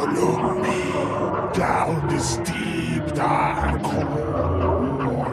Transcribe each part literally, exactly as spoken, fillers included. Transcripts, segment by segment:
Follow me down this deep dark hole.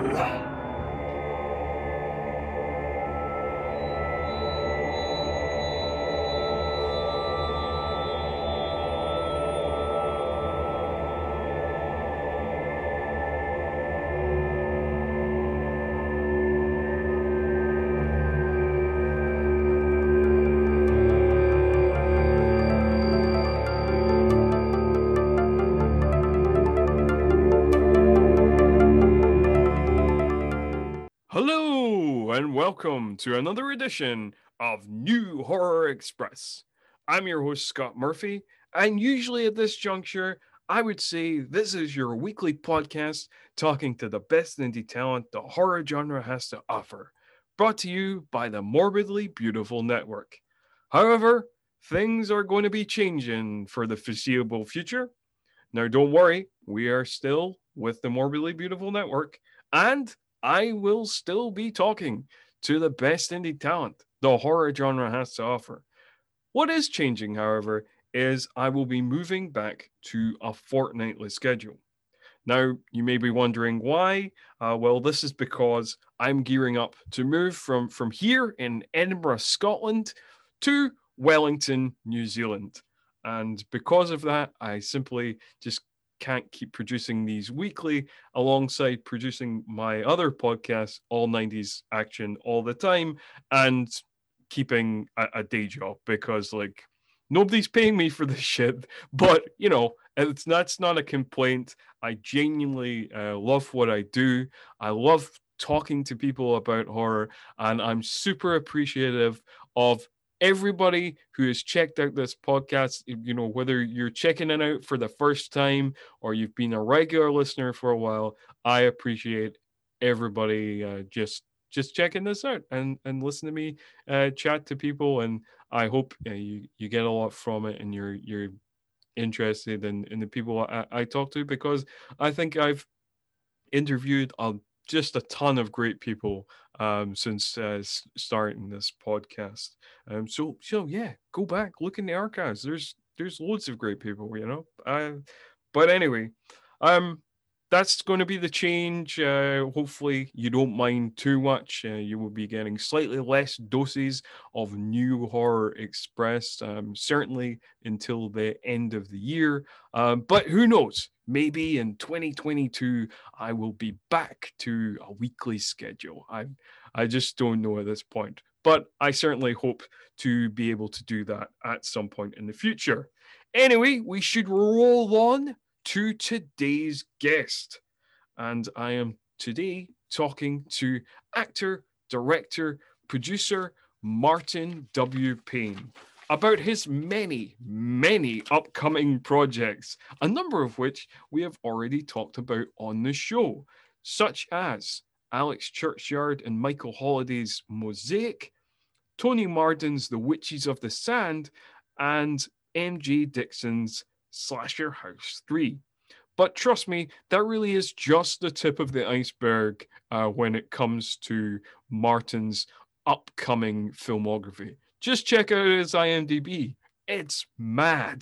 Hello, and welcome to another edition of New Horror Express. I'm your host, Scott Murphy, and usually at this juncture, I would say this is your weekly podcast talking to the best indie talent the horror genre has to offer, brought to you by the Morbidly Beautiful Network. However, things are going to be changing for the foreseeable future. Now, don't worry, we are still with the Morbidly Beautiful Network, and I will still be talking to the best indie talent the horror genre has to offer. What is changing, however, is I will be moving back to a fortnightly schedule. Now, you may be wondering why. Uh, well, this is because I'm gearing up to move from, from here in Edinburgh, Scotland, to Wellington, New Zealand. And because of that, I simply just can't keep producing these weekly alongside producing my other podcast, All nineties Action All the Time, and keeping a, a day job because, like, nobody's paying me for this shit. But, you know, it's that's not a complaint. I genuinely uh, love what I do. I love talking to people about horror, and I'm super appreciative of everybody who has checked out this podcast. You know, whether you're checking it out for the first time or you've been a regular listener for a while, I appreciate everybody uh, just just checking this out and and listen to me uh, chat to people. And I hope uh, you you get a lot from it, and you're you're interested in in the people I, I talk to, because I think I've interviewed a, just a ton of great people um, since uh, starting this podcast. Um, so so yeah, go back, look in the archives. There's there's loads of great people, you know. Uh, but anyway, um, that's going to be the change. Uh, hopefully, you don't mind too much. Uh, you will be getting slightly less doses of New Horror Express, um, certainly until the end of the year. Um, but who knows? Maybe in twenty twenty-two, I will be back to a weekly schedule. I, I just don't know at this point. But I certainly hope to be able to do that at some point in the future. Anyway, we should roll on to today's guest. And I am today talking to actor, director, producer Martin W. Payne about his many, many upcoming projects, a number of which we have already talked about on the show, such as Alex Churchyard and Michael Holliday's Mosaic, Tony Marden's The Witches of the Sand, and M J Dixon's Slasher House three. But trust me, that really is just the tip of the iceberg uh, when it comes to Martin's upcoming filmography. Just check out his IMDb. It's mad.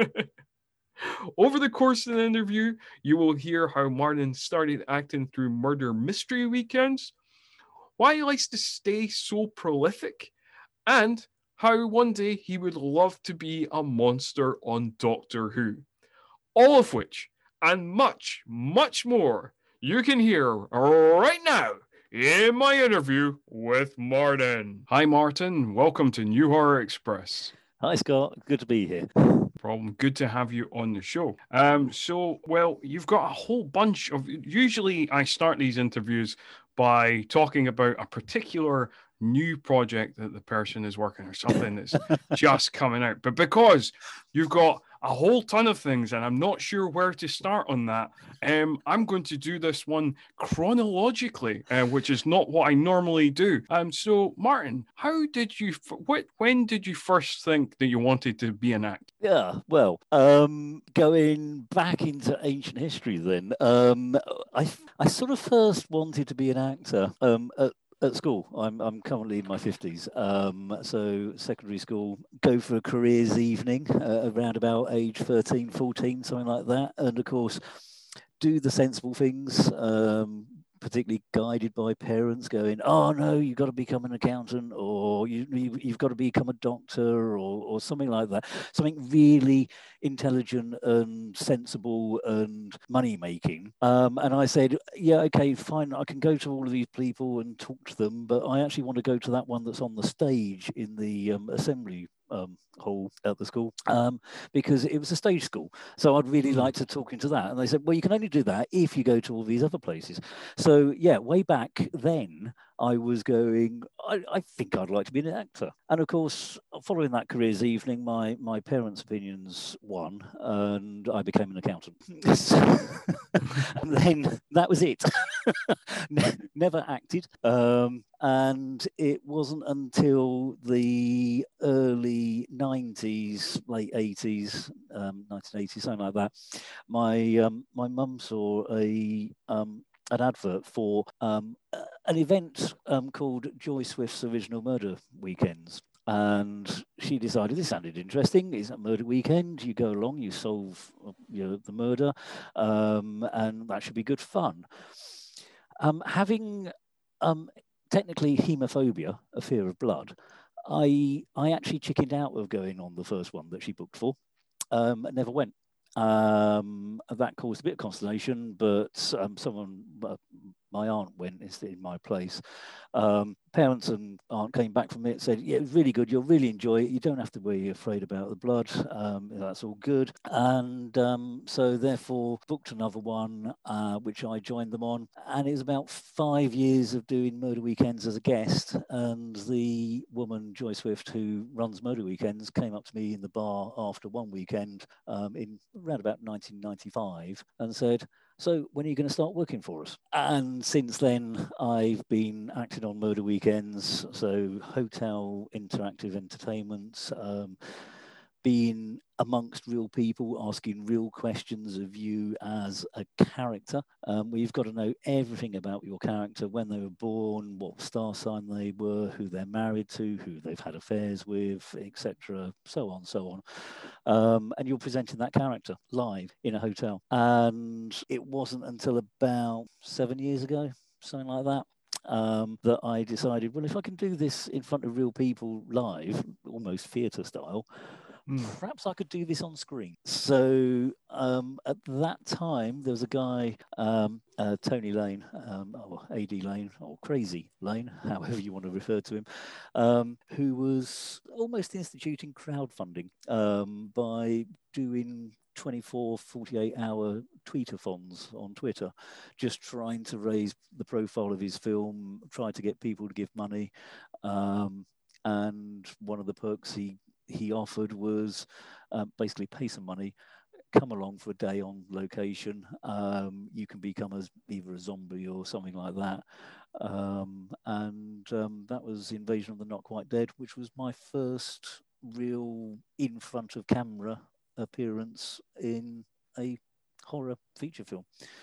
Over the course of the interview, you will hear how Martin started acting through murder mystery weekends, why he likes to stay so prolific, and how one day he would love to be a monster on Doctor Who. All of which, and much, much more, you can hear right now in my interview with Martin. Hi, Martin. Welcome to New Horror Express. Hi, Scott. Good to be here. Problem. Good to have you on the show. Um, so, well, you've got a whole bunch of. Usually, I start these interviews by talking about a particular new project that the person is working, or something that's just coming out. But because you've got a whole ton of things, and I'm not sure where to start on that, um, I'm going to do this one chronologically, uh, which is not what I normally do. Um, so, Martin, how did you? What? When did you first think that you wanted to be an actor? Yeah, well, um, going back into ancient history, then um, I I sort of first wanted to be an actor um, at at school. I'm I'm currently in my fifties. Um, so secondary school, go for a careers evening uh, around about age thirteen, fourteen, something like that. And of course, do the sensible things. Um, particularly guided by parents going, oh no, you've got to become an accountant, or you, you, you've got to become a doctor, or, or something like that. Something really intelligent and sensible and money making. Um, and I said, yeah, okay, fine, I can go to all of these people and talk to them, but I actually want to go to that one that's on the stage in the um, assembly um, hall at the school, um, because it was a stage school. So I'd really mm. like to talk into that. And they said, well, you can only do that if you go to all these other places. So yeah, way back then, I was going, I, I think I'd like to be an actor. And of course, following that careers evening, my, my parents' opinions won, and I became an accountant. And then that was it. Never acted. Um, and it wasn't until the early nineties, late eighties, um, nineteen eighties, something like that, my um, my mum saw a um, an advert for um, an event um, called Joy Swift's Original Murder Weekends. And she decided this sounded interesting. It's a murder weekend. You go along, you solve you know, the murder, um, and that should be good fun. Um, having um, technically hemophobia, a fear of blood, I I actually chickened out of going on the first one that she booked for. Um, never went. Um, that caused a bit of consternation, but um, someone, uh, my aunt went instead in my place. Um, parents and aunt came back from it and said, yeah, it was really good. You'll really enjoy it. You don't have to be afraid about the blood. Um, that's all good. And um, so therefore booked another one, uh, which I joined them on. And it was about five years of doing Murder Weekends as a guest. And the woman, Joy Swift, who runs Murder Weekends, came up to me in the bar after one weekend um, in around about nineteen ninety-five and said, so when are you going to start working for us? And since then, I've been acting on Murder Weekends, so hotel interactive entertainment, um, being amongst real people, asking real questions of you as a character. Um, we've got to know everything about your character, when they were born, what star sign they were, who they're married to, who they've had affairs with, et cetera, so on, so on. Um, and you're presenting that character live in a hotel. And it wasn't until about seven years ago, something like that, Um, that I decided, well, if I can do this in front of real people live, almost theatre style, mm. perhaps I could do this on screen. So um, at that time, there was a guy, um, uh, Tony Lane, um, or A D Lane, or Crazy Lane, however you want to refer to him, um, who was almost instituting crowdfunding um, by doing twenty-four, forty-eight hour tweetathons on Twitter, just trying to raise the profile of his film, try to get people to give money. Um, and one of the perks he, he offered was uh, basically pay some money, come along for a day on location. Um, you can become as either a zombie or something like that. Um, and um, that was Invasion of the Not Quite Dead, which was my first real in front of camera appearance in a horror feature film.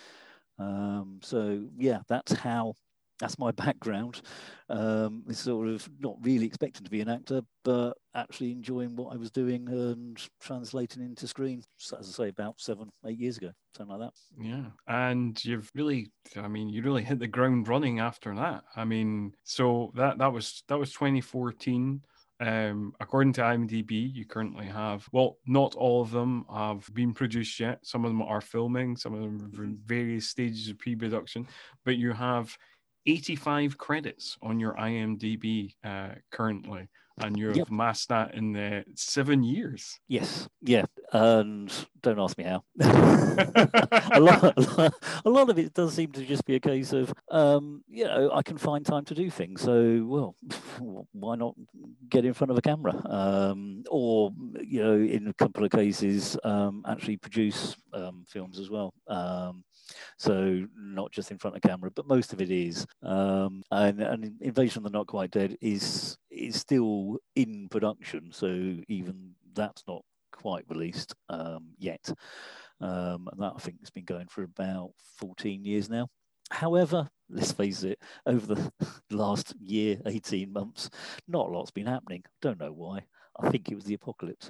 Um, so yeah, that's how, that's my background. Um, it's sort of not really expecting to be an actor, but actually enjoying what I was doing and translating into screen, so as I say, about seven, eight years ago, something like that. Yeah. And you've really, I mean, you really hit the ground running after that. I mean, so that, that was, that was twenty fourteen. Um, according to IMDb, you currently have, well, not all of them have been produced yet. Some of them are filming, some of them are in various stages of pre-production, but you have eighty-five credits on your IMDb uh, currently, and you've yep. amassed that in the seven years. Yes, yeah, and don't ask me how. a, lot, a, lot, a lot of it does seem to just be a case of, um, you know, I can find time to do things. So, well, why not get in front of a camera? Um, or, you know, in a couple of cases, um, actually produce um, films as well. Um, so not just in front of camera, but most of it is. Um, and, and Invasion of the Not Quite Dead is is still in production. So even that's not quite released um, yet. Um, and that I think has been going for about fourteen years now. However, let's face it, over the last year, eighteen months, not a lot's been happening. Don't know why. I think it was the apocalypse.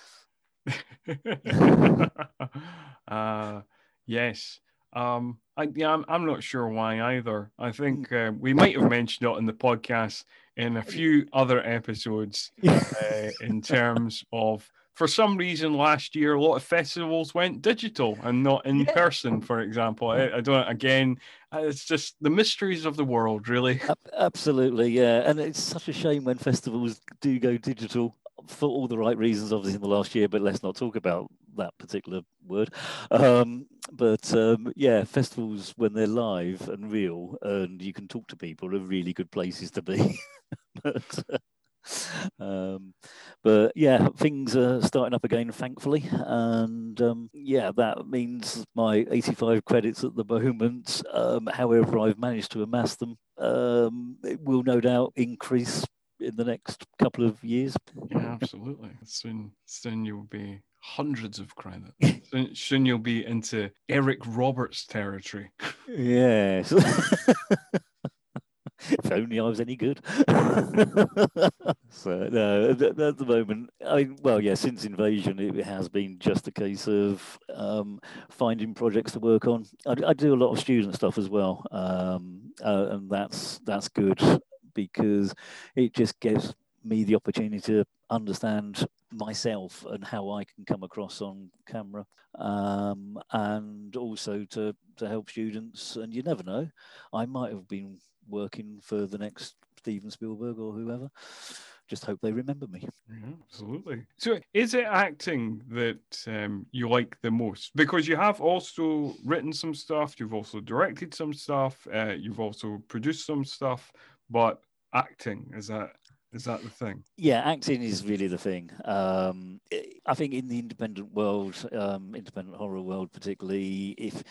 uh, yes. Um, I, yeah, I'm, I'm not sure why either. I think uh, we might have mentioned it in the podcast in a few other episodes uh, in terms of, for some reason last year, a lot of festivals went digital and not in Yeah. person, for example. I, I don't, again, it's just the mysteries of the world, really. Absolutely, yeah. And it's such a shame when festivals do go digital for all the right reasons, obviously, in the last year, but let's not talk about that particular word. Um, but um, yeah, festivals, when they're live and real and you can talk to people, are really good places to be. but, uh, um, but yeah, things are starting up again, thankfully. And um, yeah, that means my eighty-five credits at the moment, um, however I've managed to amass them, um, it will no doubt increase in the next couple of years. Yeah, absolutely. Soon, soon you'll be hundreds of credits. soon, soon you'll be into Eric Roberts territory. Yes. If only I was any good. So no, at, at the moment, I well, yeah, since Invasion, it has been just a case of um, finding projects to work on. I, I do a lot of student stuff as well, um, uh, and that's that's good because it just gives me the opportunity to understand myself and how I can come across on camera, um, and also to to help students. And you never know, I might have been working for the next Steven Spielberg or whoever. Just hope they remember me. Yeah, absolutely. So, is it acting that um, you like the most? Because you have also written some stuff, you've also directed some stuff, uh, you've also produced some stuff, but acting, is that is that the thing? Yeah, acting is really the thing. Um, I think in the independent world, um, independent horror world particularly, if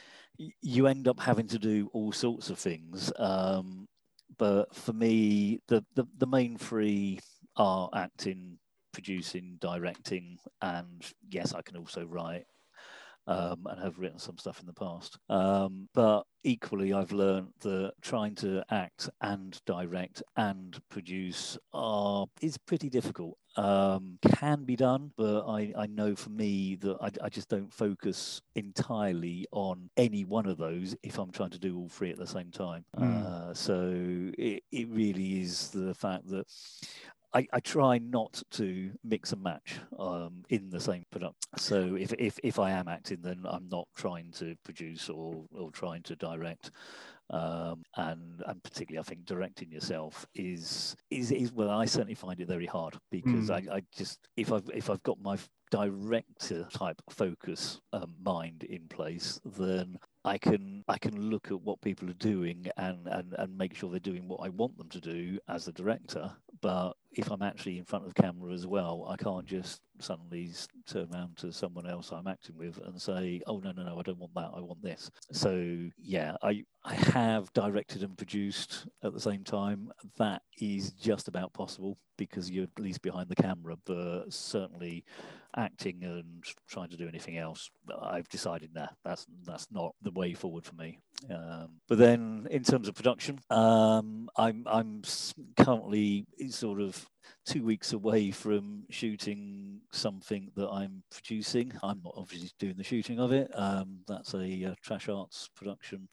you end up having to do all sorts of things. Um, but for me, the, the, the main three are acting, producing, directing, and yes, I can also write. Um, and have written some stuff in the past. Um, but equally, I've learned that trying to act and direct and produce are is pretty difficult. Um, can be done, but I, I know for me that I, I just don't focus entirely on any one of those if I'm trying to do all three at the same time. Mm. Uh, so it, it really is the fact that I, I try not to mix and match um, in the same product. So if, if if I am acting, then I'm not trying to produce or, or trying to direct. Um, and and particularly, I think directing yourself is is is well, I certainly find it very hard because mm. I, I just if I've if I've got my director type focus um, mind in place, then I can I can look at what people are doing and, and, and make sure they're doing what I want them to do as a director. But if I'm actually in front of camera as well, I can't just suddenly turn around to someone else I'm acting with and say, oh, no, no, no, I don't want that. I want this. So, yeah, I, I have directed and produced at the same time. That is just about possible because you're at least behind the camera, but certainly acting and trying to do anything else, I've decided nah, that's that's not the way forward for me. Um, but then in terms of production, um, I'm I'm currently sort of two weeks away from shooting something that I'm producing. I'm not obviously doing the shooting of it. Um, that's a uh, Trash Arts production,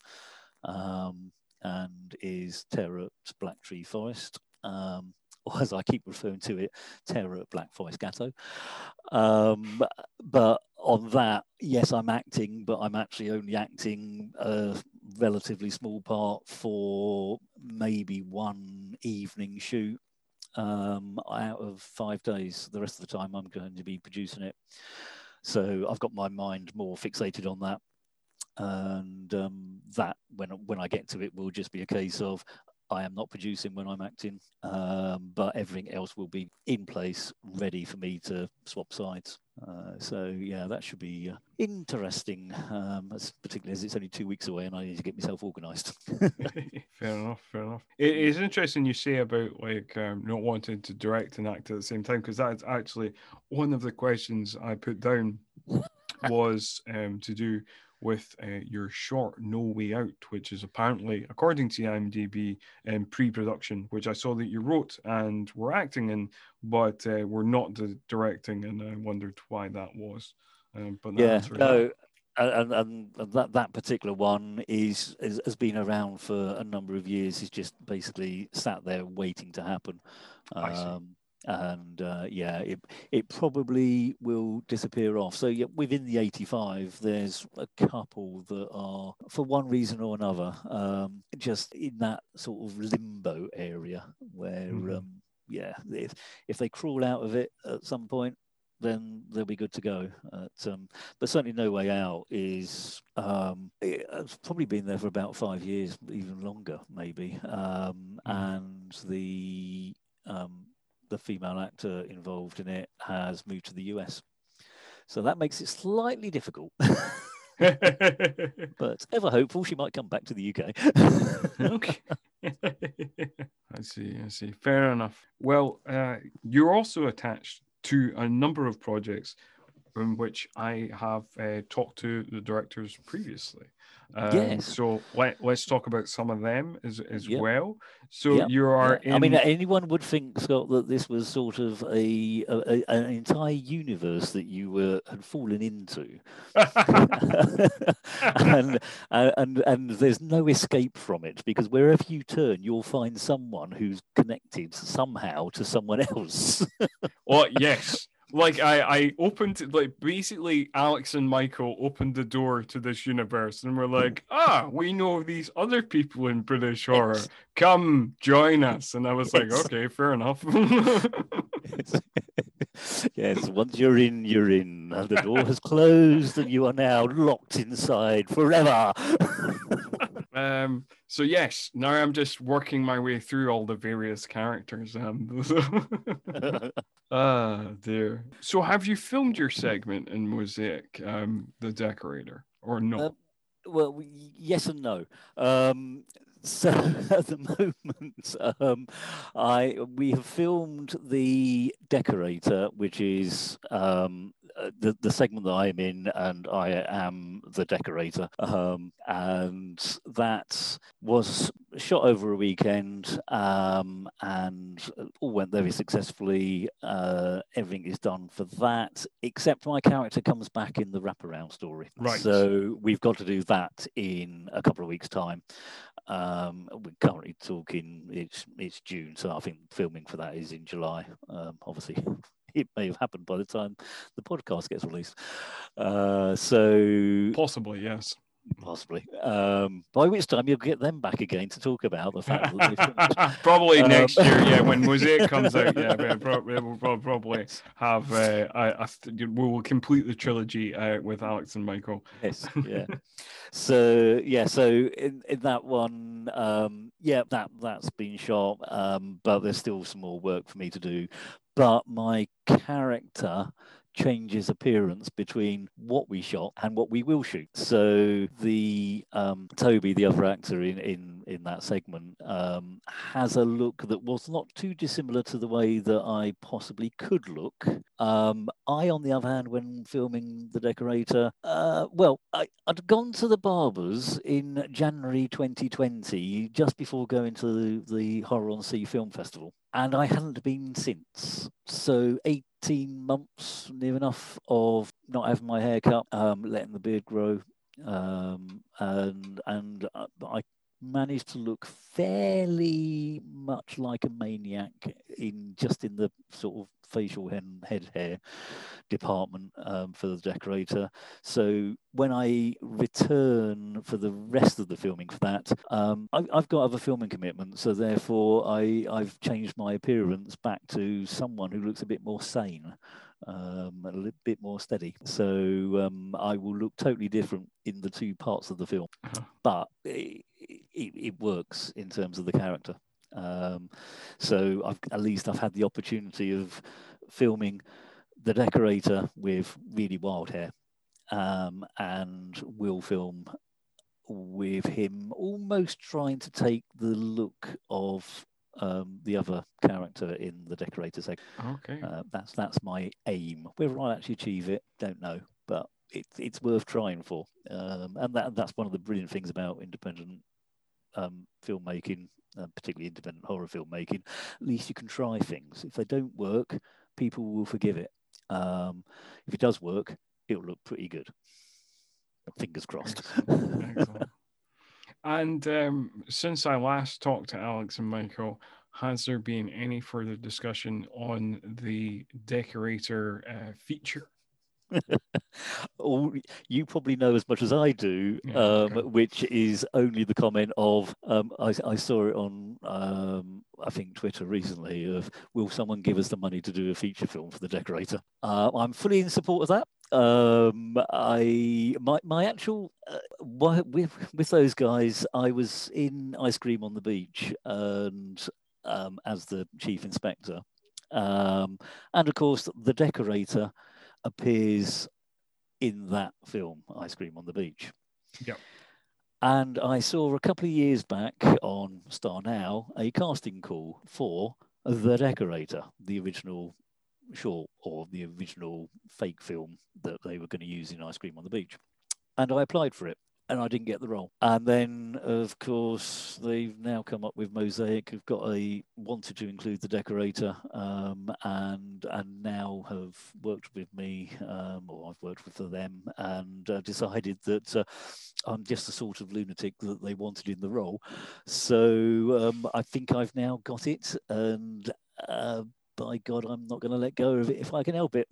um, and is Terror at Black Tree Forest. Um, or as I keep referring to it, Terror at Black Forest Gatto. Um, but on that, yes, I'm acting, but I'm actually only acting a relatively small part for maybe one evening shoot um, out of five days. The rest of the time, I'm going to be producing it. So I've got my mind more fixated on that. And um, that, when, when I get to it, will just be a case of I am not producing when I'm acting, um, but everything else will be in place, ready for me to swap sides. Uh, so yeah, that should be uh, interesting, um, as, particularly as it's only two weeks away and I need to get myself organised. Fair enough, fair enough. It is interesting you say about like um, not wanting to direct and act at the same time, because that's actually one of the questions I put down was um, to do with uh, your short No Way Out, which is apparently, according to IMDb, in pre-production, which I saw that you wrote and were acting in, but uh, were not di- directing, and I wondered why that was. Um, but that Yeah, answers no, that. and, and, and that that particular one is, is has been around for a number of years. It's just basically sat there waiting to happen. I see. Um, and uh, yeah, it it probably will disappear off. So yeah, within the eighty-five, there's a couple that are, for one reason or another, um, just in that sort of limbo area where, Mhm. um, yeah, if if they crawl out of it at some point, then they'll be good to go. At, um, but certainly, No Way Out is um, it's probably been there for about five years, even longer, maybe. Um, Mhm. and the um, the female actor involved in it has moved to the U S, so that makes it slightly difficult. But ever hopeful, she might come back to the U K. Okay. I see, I see. Fair enough. Well, uh, you're also attached to a number of projects in which I have uh, talked to the directors previously. Um, Yes. So let, let's talk about some of them as, as Yep. well. So Yep, you are yeah. in... I mean, anyone would think, Scott, that this was sort of a, a, a an entire universe that you were had fallen into, and, and and there's no escape from it, because wherever you turn, you'll find someone who's connected somehow to someone else. Well, yes. Like I, I opened like basically Alex and Michael opened the door to this universe and we're like, ah, we know these other people in British horror. Yes. Come join us. And I was like, Yes. okay, fair enough. Yes, once you're in, you're in. The door has closed and you are now locked inside forever. um so yes, now I'm just working my way through all the various characters. Um ah dear. So have you filmed your segment in Mosaic, um, the Decorator, or not? Um, well, we- yes and no. Um, so at the moment, um, I we have filmed the Decorator, which is um, uh, the the segment that I am in, and I am the Decorator, um, and that was shot over a weekend, um, and all went very successfully. Uh, everything is done for that, except my character comes back in the wraparound story. Right. So we've got to do that in a couple of weeks' time. Um, we're currently talking, it's it's June, so I think filming for that is in July. Um, obviously, it may have happened by the time the podcast gets released. Uh, so Possibly, yes. possibly. Um, by which time you'll get them back again to talk about the fact that they finished. Probably Um, next year, yeah, when Mosaic comes out, yeah, we'll probably, we'll probably have uh, a, a, we will complete the trilogy uh, with Alex and Michael. Yes, yeah. So yeah, so in, in that one, um, yeah, that that's been shot, um, but there's still some more work for me to do. But my character changes appearance between what we shot and what we will shoot. So the um, Toby, the other actor in in in that segment, um, has a look that was not too dissimilar to the way that I possibly could look. Um, I, on the other hand, when filming The Decorator, uh, well, I, I'd gone to the barbers in January twenty twenty, just before going to the, the Horror on Sea Film Festival, and I hadn't been since. So eighteen months, near enough, of not having my hair cut, um, letting the beard grow, um, and and I managed to look fairly much like a maniac in just in the sort of facial and head hair department um, for The Decorator. So when I return for the rest of the filming for that, um, I, I've got other filming commitments, so therefore I, I've changed my appearance back to someone who looks a bit more sane. Um, a little bit more steady. So um, I will look totally different in the two parts of the film, Uh-huh. but it, it, it works in terms of the character. Um, so I've, at least I've had the opportunity of filming The Decorator with really wild hair, um, and will film with him almost trying to take the look of um, the other character in The Decorator segment. Okay. Uh, that's that's my aim. Whether I actually achieve it, don't know, but it, it's worth trying for. Um, and that that's one of the brilliant things about independent um, filmmaking, uh, particularly independent horror filmmaking. At least you can try things. If they don't work, people will forgive it. Um, if it does work, it'll look pretty good. Fingers crossed. Excellent. Excellent. And um, since I last talked to Alex and Michael, has there been any further discussion on the Decorator uh, feature? All, you probably know as much as I do, Yeah, um, okay. which is only the comment of, um, I, I saw it on, um, I think, Twitter recently, of, will someone give us the money to do a feature film for the Decorator? Uh, I'm fully in support of that. Um, I my my actual uh, with with those guys, I was in Ice Cream on the Beach, and um, as the chief inspector, um, and of course the Decorator appears in that film, Ice Cream on the Beach. Yep. And I saw a couple of years back on Star Now a casting call for The Decorator, the original short or the original fake film that they were going to use in Ice Cream on the Beach. And I applied for it. And I didn't get the role. And then, of course, they've now come up with Mosaic, who've got a wanted to include the Decorator, um, and and now have worked with me, um, or I've worked with them, and uh, decided that uh, I'm just the sort of lunatic that they wanted in the role. So um, I think I've now got it, and uh, by God, I'm not going to let go of it if I can help it.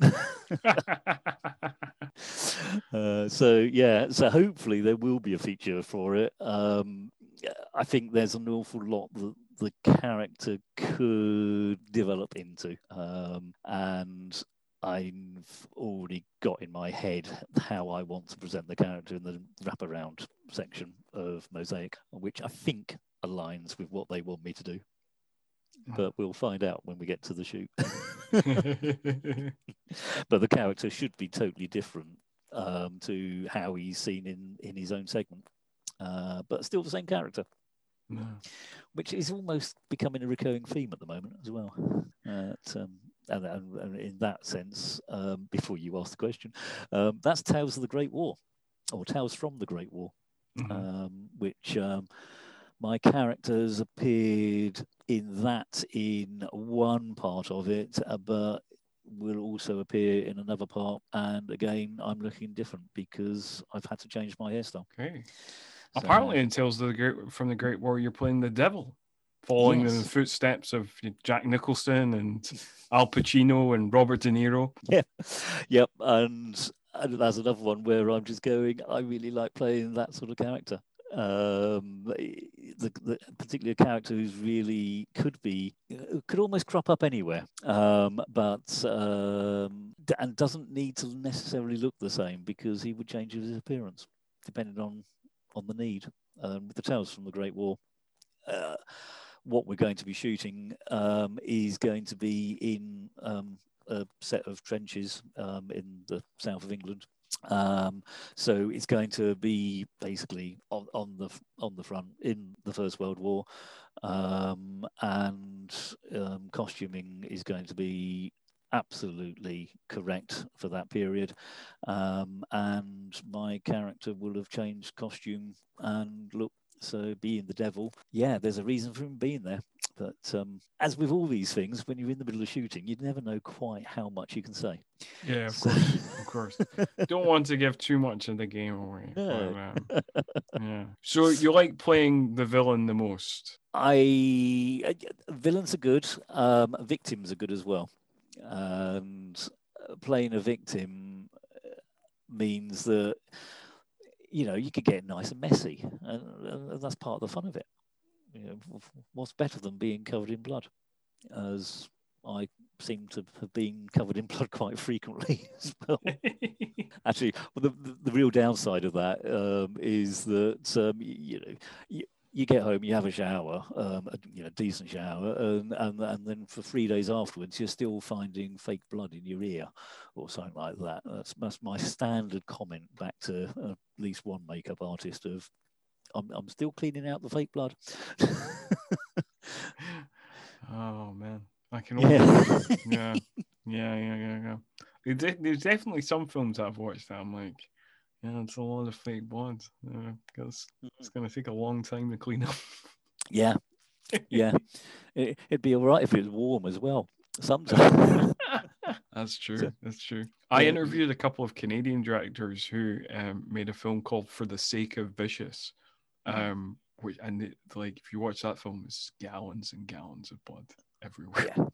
Uh, so yeah, so hopefully there will be a feature for it. Um, I think there's an awful lot that the character could develop into, um, and I've already got in my head how I want to present the character in the wraparound section of Mosaic, which I think aligns with what they want me to do. But we'll find out when we get to the shoot. But the character should be totally different um, to how he's seen in, in his own segment, uh, but still the same character, no. Which is almost becoming a recurring theme at the moment as well. Uh, um, and, and, and in that sense, um, before you ask the question, um, that's Tales of the Great War, or Tales from the Great War, mm-hmm. um, which um, my characters appeared in that in one part of it, uh, but will also appear in another part. And again, I'm looking different because I've had to change my hairstyle. Okay. So, apparently, in Tales of the Great from the Great War, you're playing the devil, following yes. in the footsteps of Jack Nicholson and Al Pacino and Robert De Niro. Yeah, yep. And, and that's another one where I'm just going, I really like playing that sort of character. Um, the, the particular character who's really could be could almost crop up anywhere, um, but um, and doesn't need to necessarily look the same because he would change his appearance depending on on the need. Um, with the Tales from the Great War, uh, what we're going to be shooting um, is going to be in um, a set of trenches um, in the south of England. Um, so it's going to be basically on, on the on the front in the First World War, um, and um, costuming is going to be absolutely correct for that period. Um, and my character will have changed costume and look. So being the devil, yeah, there's a reason for him being there. But um, as with all these things, when you're in the middle of shooting, you never know quite how much you can say. Yeah, of so... course, of course. Don't want to give too much of the game away. No. But, um, yeah. So you like playing the villain the most? I uh, villains are good. Um, victims are good as well. And playing a victim means that, you know, you could get nice and messy, and, and that's part of the fun of it. You know, what's better than being covered in blood? As I seem to have been covered in blood quite frequently as well. Actually, well, the, the the real downside of that um, is that um, you know you, you get home, you have a shower, um, a you know decent shower, and, and and then for three days afterwards, you're still finding fake blood in your ear or something like that. That's, that's my standard comment back to uh, at least one makeup artist of, I'm I'm still cleaning out the fake blood. Oh man, I can only yeah. yeah, yeah, yeah, yeah, yeah. There's definitely some films I've watched that I'm like, Yeah, it's a lot of fake blood. Uh, because it's going to take a long time to clean up. Yeah, yeah. It, it'd be all right if it was warm as well. Sometimes. That's true. So, That's true. I yeah. interviewed a couple of Canadian directors who um, made a film called For the Sake of Vicious. Um, which, and it, like, if you watch that film, it's gallons and gallons of blood everywhere. Yeah.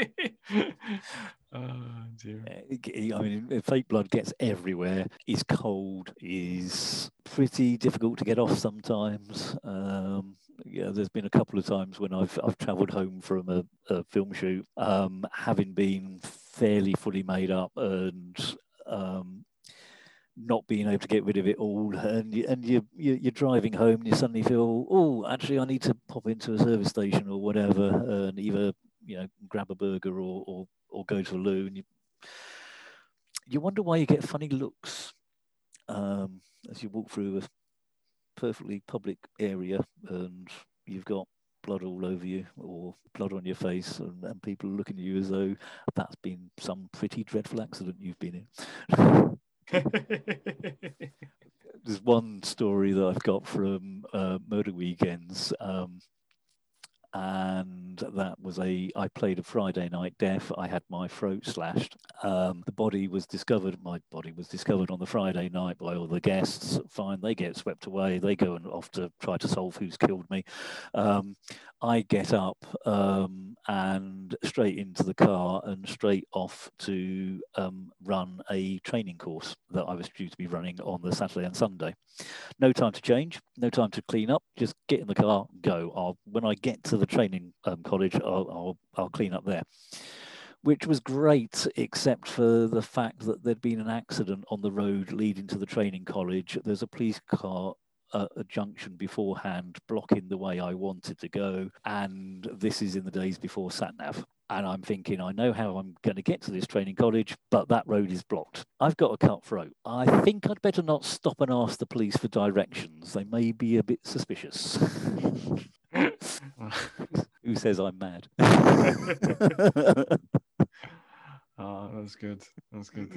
Oh dear. I mean, fake blood gets everywhere. Is cold. Is pretty difficult to get off sometimes. Um, yeah, there's been a couple of times when I've I've travelled home from a, a film shoot, um, having been fairly fully made up and um, not being able to get rid of it all, and you, and you, you you're driving home and you suddenly feel, oh, actually I need to pop into a service station or whatever, and either you know grab a burger or or, or go to a loo, and you you wonder why you get funny looks um, as you walk through a perfectly public area and you've got blood all over you or blood on your face, and, and people looking at you as though that's been some pretty dreadful accident you've been in. There's one story that I've got from uh, Murder Weekends, um, and that was a, I played a Friday night deaf. I had my throat slashed. Um, the body was discovered, my body was discovered on the Friday night by all the guests. Fine, they get swept away. They go and off to try to solve who's killed me. Um, I get up um, and straight into the car and straight off to um, run a training course that I was due to be running on the Saturday and Sunday. No time to change, no time to clean up, just get in the car, go. I'll, when I get to the training um, college, I'll, I'll, I'll clean up there. Which was great, except for the fact that there'd been an accident on the road leading to the training college. There's a police car at a junction beforehand blocking the way I wanted to go. And this is in the days before sat-nav. And I'm thinking, I know how I'm going to get to this training college, but that road is blocked. I've got a cut throat. I think I'd better not stop and ask the police for directions. They may be a bit suspicious. Who says I'm mad? Oh, that's good. That's good.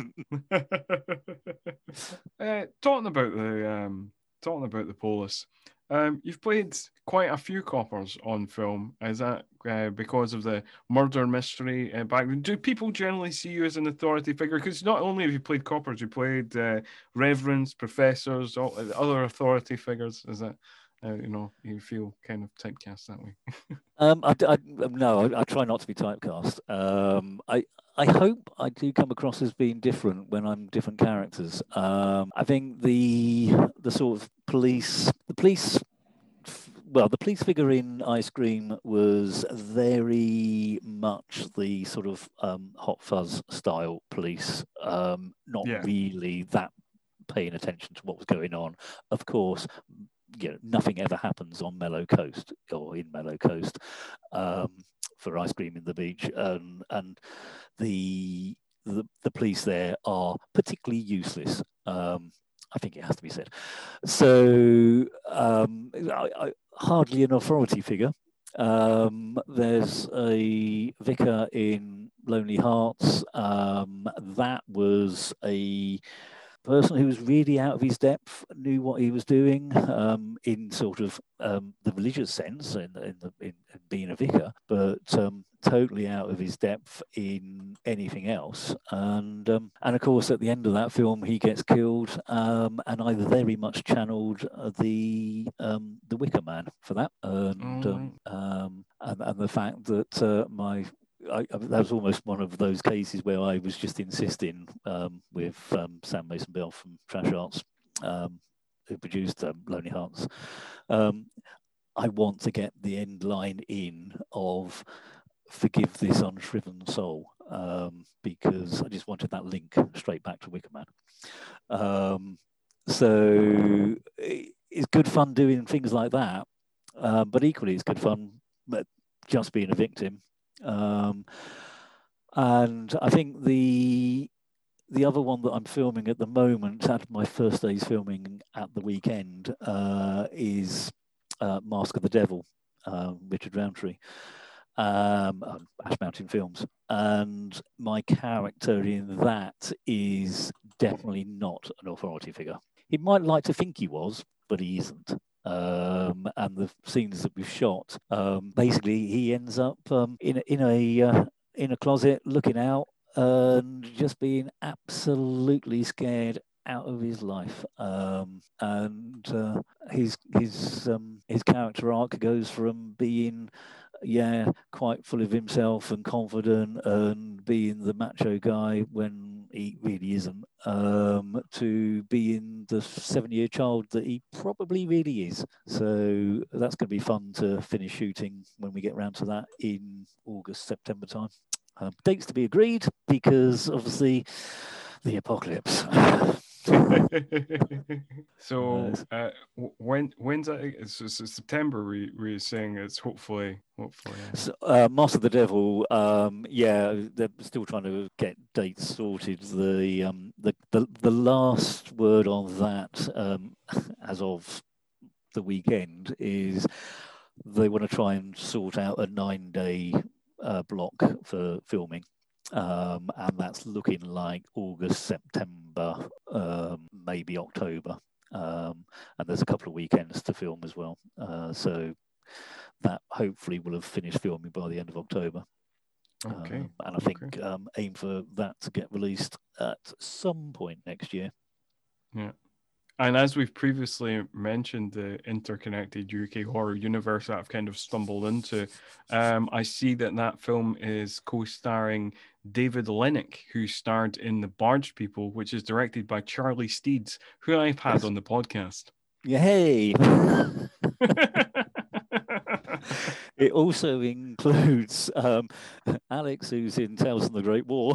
uh, talking about the um, talking about the police, um, you've played quite a few coppers on film. Is that uh, because of the murder mystery uh, background? Do people generally see you as an authority figure? Because not only have you played coppers, you played uh, reverends, professors, all, other authority figures. Is that uh, you know you feel kind of typecast that way? um, I, I, no, I, I try not to be typecast. Um, I. I hope I do come across as being different when I'm different characters. Um, I think the the sort of police, the police, well, the police figure in Ice Cream was very much the sort of um, Hot Fuzz style police, um, not Yeah. really that paying attention to what was going on. Of course, you know, nothing ever happens on Mellow Coast or in Mellow Coast. Um, for Ice Cream in the Beach, and and the, the the police there are particularly useless. Um, I think it has to be said. So um, I, I, hardly an authority figure. Um, there's a vicar in Lonely Hearts. Um, that was a person who was really out of his depth, knew what he was doing um, in sort of um, the religious sense, in, in, the, in, in being a vicar, but um, totally out of his depth in anything else. And um, and of course, at the end of that film, he gets killed, um, and I very much channeled the um, the Wicker Man for that, and Oh, um, um, and, and the fact that uh, my I, I, that was almost one of those cases where I was just insisting um, with um, Sam Mason Bell from Trash Arts, um, who produced um, Lonely Hearts. Um, I want to get the end line in of "Forgive this unshriven soul," um, because I just wanted that link straight back to Wicker Man. Um, so it's good fun doing things like that, uh, but equally it's good fun just being a victim. Um, and I think the the other one that I'm filming at the moment, at my first day's filming at the weekend, uh, is uh, Mask of the Devil, um, Richard Roundtree, um, Ash Mountain Films. And my character in that is definitely not an authority figure. He might like to think he was, but he isn't. Um, and the scenes that we've shot, um, basically, he ends up um, in a, in a uh, in a closet looking out and just being absolutely scared out of his life. Um, and uh, his his um, his character arc goes from being yeah, quite full of himself and confident and being the macho guy when he really isn't, um, to being the seven-year child that he probably really is. So that's going to be fun to finish shooting when we get around to that in August, September time. Um, dates to be agreed because obviously the apocalypse. So uh, when when's that? It's, it's September. We we're saying it's hopefully hopefully. Yeah. So, uh, Master of the Devil. Um, yeah, they're still trying to get dates sorted. The um the the, the last word on that, um, as of the weekend, is they want to try and sort out a nine day uh, block for filming. Um, and that's looking like August, September, um, maybe October. Um, and there's a couple of weekends to film as well. Uh, so that hopefully will have finished filming by the end of October. Okay. Um, and I think okay. um, aim for that to get released at some point next year. Yeah. And as we've previously mentioned, the interconnected U K horror universe that I've kind of stumbled into, um, I see that that film is co-starring David Lennox, who starred in The Barge People, which is directed by Charlie Steeds, who I've had yes. on the podcast. Yeah, hey! It also includes um, Alex, who's in Tales from the Great War.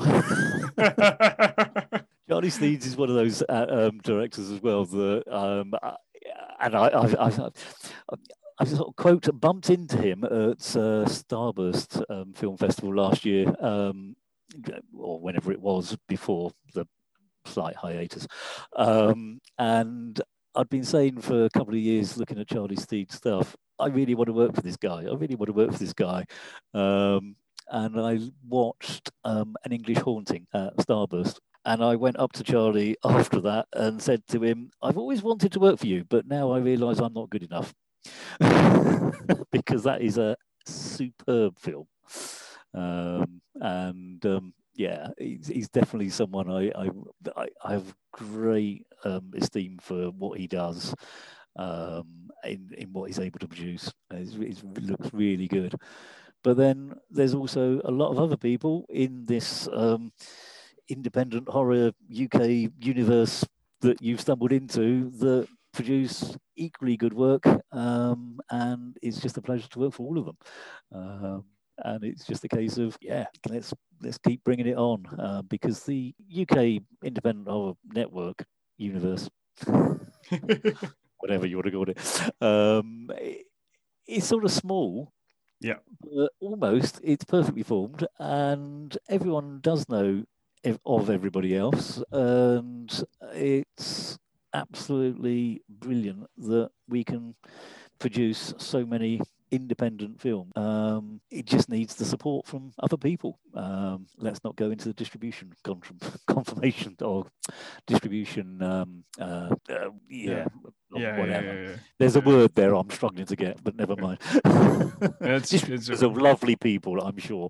Charlie Steeds is one of those uh, um, directors as well that, um, uh, and I, I've, I've, I've sort of quote bumped into him at uh, Starburst um, Film Festival last year, um, or whenever it was before the slight hiatus, um, and I'd been saying for a couple of years, looking at Charlie Steeds stuff, I really want to work for this guy. I really want to work for this guy. Um, and I watched um, An English Haunting at Starburst. And I went up to Charlie after that and said to him, I've always wanted to work for you, but now I realise I'm not good enough. Because that is a superb film. Um, and um, yeah, he's, he's definitely someone I, I, I have great um, esteem for what he does um, in, in what he's able to produce. It looks really good. But then there's also a lot of other people in this um, independent horror U K universe that you've stumbled into that produce equally good work, um, and it's just a pleasure to work for all of them. Um, and it's just a case of yeah, let's let's keep bringing it on uh, because the U K independent horror network universe, whatever you want to call it, um, it, it's sort of small. Yeah, but almost it's perfectly formed, and everyone does know of everybody else, and it's absolutely brilliant that we can produce so many independent films. Um, it just needs the support from other people. Um, let's not go into the distribution confirmation or distribution. Um, uh, uh, yeah, yeah, whatever. yeah, yeah, yeah. There's a word there I'm struggling to get, but never mind. It's, it's a... of lovely people, I'm sure.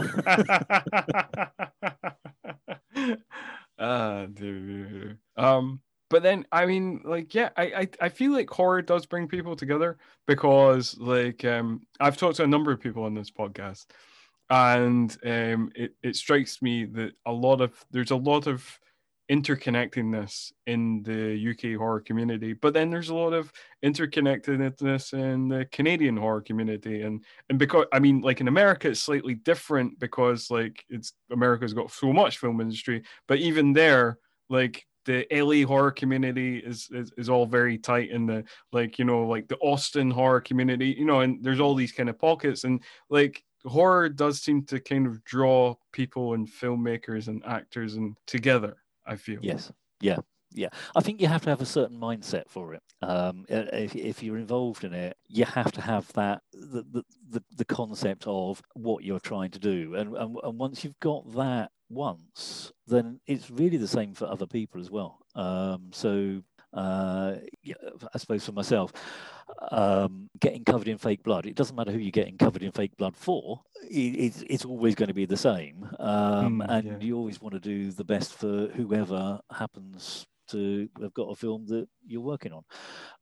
Ah, dude. Um, but then I mean, like, yeah, I, I I feel like horror does bring people together because, like, um, I've talked to a number of people on this podcast, and um, it it strikes me that a lot of there's a lot of interconnectedness in the U K horror community, but then there's a lot of interconnectedness in the Canadian horror community, and and because I mean, like in America, it's slightly different because like it's America's got so much film industry, but even there, like the L A horror community is, is is all very tight in the like you know like the Austin horror community, you know, and there's all these kind of pockets, and like horror does seem to kind of draw people and filmmakers and actors and together. I feel. Yes. Yeah. Yeah. I think you have to have a certain mindset for it. Um, if, if you're involved in it, you have to have that the, the, the, the concept of what you're trying to do. And, and and once you've got that once, then it's really the same for other people as well. Um, so uh, yeah, I suppose for myself, um, getting covered in fake blood, it doesn't matter who you're getting covered in fake blood for, it, it's, it's always going to be the same. Um, Mm, and yeah. you always want to do the best for whoever happens to have got a film that you're working on.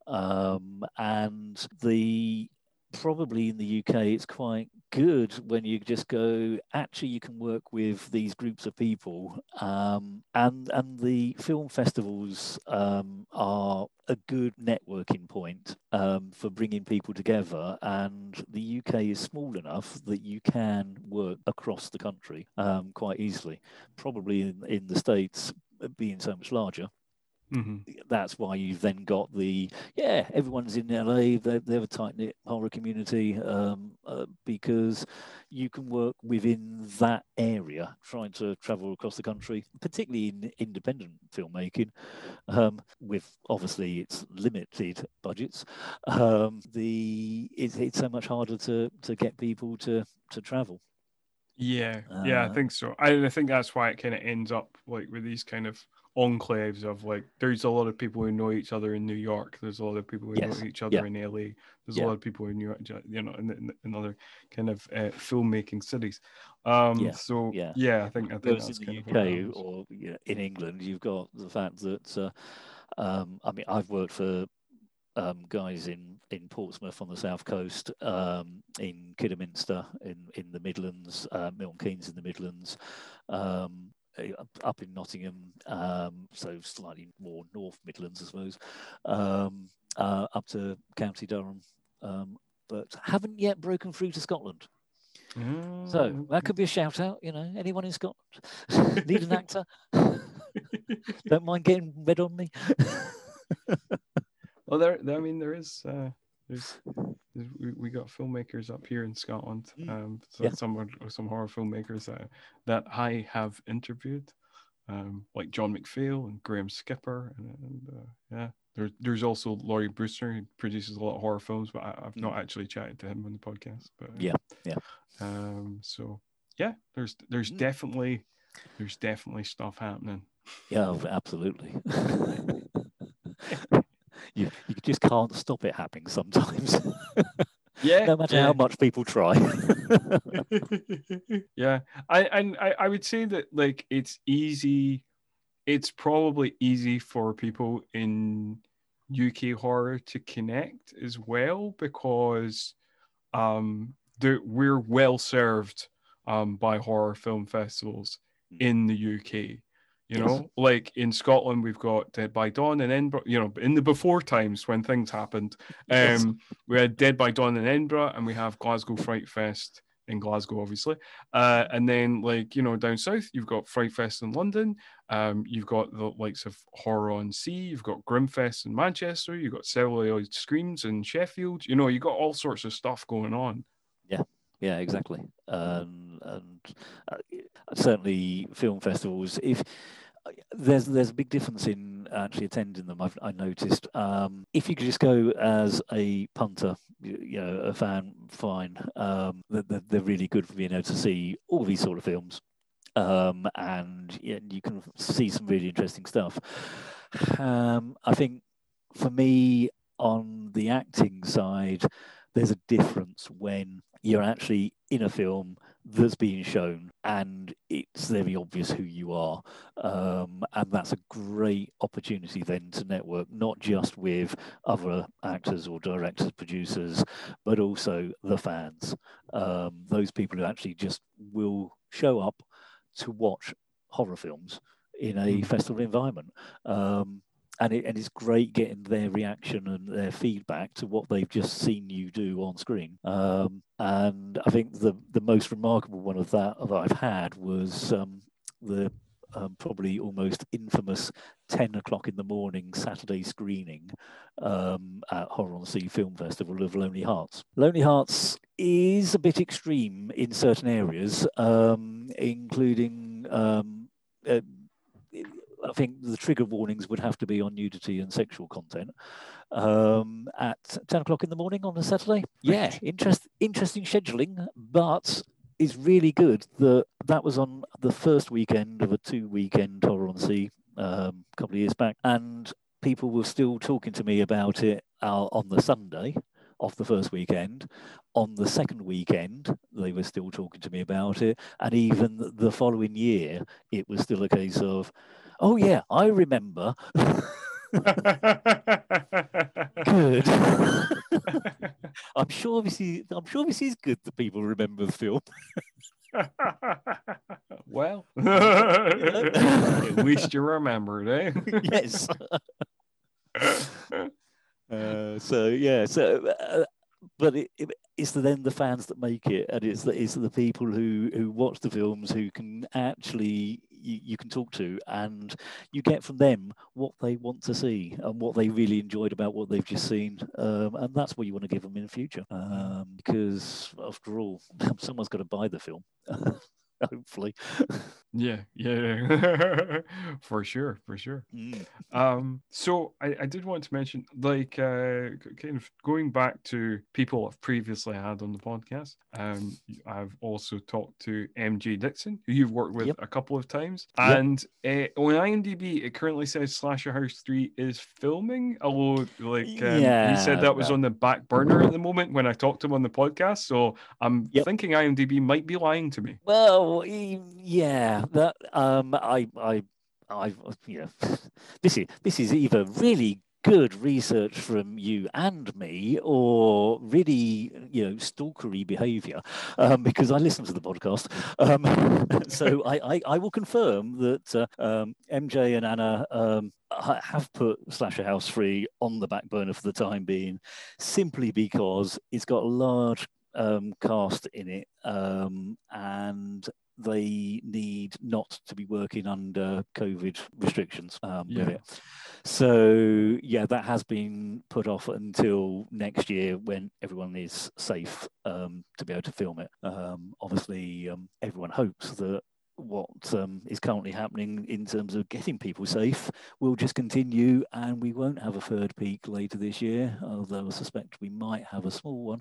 Um, and the probably in the U K, it's quite good when you just go, actually, you can work with these groups of people. Um, and, and the film festivals um, are a good networking point um, for bringing people together. And the U K is small enough that you can work across the country um, quite easily. Probably in, in the States, being so much larger. Mm-hmm. That's why you've then got the, yeah, everyone's in L A, they're, they're a tight-knit horror community, um, uh, because you can work within that area, trying to travel across the country, particularly in independent filmmaking, um, with obviously its limited budgets. Um, the it's, it's so much harder to, to get people to, to travel. Yeah, yeah, I Uh, think so. I, I think that's why it kind of ends up like with these kind of enclaves of like, there's a lot of people who know each other in New York. There's a lot of people who know yes, each other yeah, in L A. There's a yeah. lot of people in New York, you know, in, in, in other kind of uh, filmmaking cities. Um, Yeah, so yeah. yeah, I think I think Whereas that's in the kind U of what K happens. or you know, in England, you've got the fact that uh, um, I mean, I've worked for um, guys in in Portsmouth on the south coast, um, in Kidderminster in in the Midlands, uh, Milton Keynes in the Midlands, um, up in Nottingham, um, so slightly more North Midlands, I suppose, um, uh, up to County Durham, um, but haven't yet broken through to Scotland. Mm, So that okay. could be a shout out, you know, anyone in Scotland need an actor? Don't mind getting red on me. Well, there, there, I mean, there is, uh, there's, there's we, we got filmmakers up here in Scotland. Mm. Um, so Yeah. some some horror filmmakers that that I have interviewed, um, like John McPhail and Graham Skipper, and, and uh, yeah, there's there's also Laurie Brewster, who produces a lot of horror films, but I, I've Mm. not actually chatted to him on the podcast. But uh, Yeah, yeah. Um, so yeah, there's there's Mm. definitely there's definitely stuff happening. Yeah, absolutely. you you just can't stop it happening sometimes. Yeah, no matter yeah. how much people try. Yeah, I and I, I would say that like it's easy, it's probably easy for people in U K horror to connect as well because um we're well served um by horror film festivals in the U K. You Yes. know, like in Scotland, we've got Dead by Dawn in Edinburgh. You know, in the before times when things happened, Yes. um, we had Dead by Dawn in Edinburgh, and we have Glasgow Fright Fest in Glasgow, obviously. Uh, and then, like you know, down south, you've got Fright Fest in London. Um, you've got the likes of Horror on Sea. You've got Grimfest in Manchester. You've got Celluloid Screams in Sheffield. You know, you got all sorts of stuff going on. Yeah. Yeah, exactly. Um, and uh, certainly, film festivals. If there's there's a big difference in actually attending them. I've I noticed. Um, if you could just go as a punter, you, you know, a fan, fine. Um, they're, they're really good for being able to see all these sort of films, um, and yeah, you can see some really interesting stuff. Um, I think for me, on the acting side, there's a difference when you're actually in a film that's being shown and it's very obvious who you are, um, and that's a great opportunity then to network not just with other actors or directors, producers, but also the fans, um, those people who actually just will show up to watch horror films in a mm. festival environment. Um, And, it, and it's great getting their reaction and their feedback to what they've just seen you do on screen. Um, and I think the, the most remarkable one of that that I've had was um, the um, probably almost infamous ten o'clock in the morning Saturday screening um, at Horror on Sea Film Festival of Lonely Hearts. Lonely Hearts is a bit extreme in certain areas, um, including um, uh, I think the trigger warnings would have to be on nudity and sexual content um, at ten o'clock in the morning on a Saturday. Yeah, interest, interesting scheduling, but it's really good that that was on the first weekend of a two-weekend Horror on Sea um, a couple of years back, and people were still talking to me about it uh, on the Sunday of the first weekend. On the second weekend, they were still talking to me about it, and even the following year, it was still a case of, oh yeah, I remember. Good. I'm sure this is. I'm sure this is good that people remember the film. Well, at least you remembered, eh? Yes. uh, so yeah. So, uh, but it, it, it's then the fans that make it, and it's the it's the people who who watch the films who can actually. You, you can talk to, and you get from them what they want to see and what they really enjoyed about what they've just seen, um, and that's what you want to give them in the future. Um, because after all, someone's got to buy the film, hopefully. Yeah, yeah, for sure, for sure. Mm. Um, so I, I did want to mention, like, uh, kind of going back to people I've previously had on the podcast. Um, I've also talked to M J Dixon, who you've worked with Yep. a couple of times, Yep. and uh, on IMDb it currently says Slasher House three is filming. Although, like, um, Yeah, he said that was no. on the back burner at the moment when I talked to him on the podcast. So I'm Yep. thinking IMDb might be lying to me. Well, yeah, that um, I, I, I, you know, this is this is either really good research from you and me, or really, you know, stalkery behaviour, um, because I listen to the podcast. Um, so I, I, I will confirm that uh, um, M J and Anna um, have put Slasher House three on the back burner for the time being, simply because it's got a large um, cast in it, um, and they need not to be working under COVID restrictions um, Yeah. with it. So yeah, that has been put off until next year when everyone is safe um, to be able to film it. Um, obviously, um, everyone hopes that what um, is currently happening in terms of getting people safe will just continue, and we won't have a third peak later this year, although I suspect we might have a small one.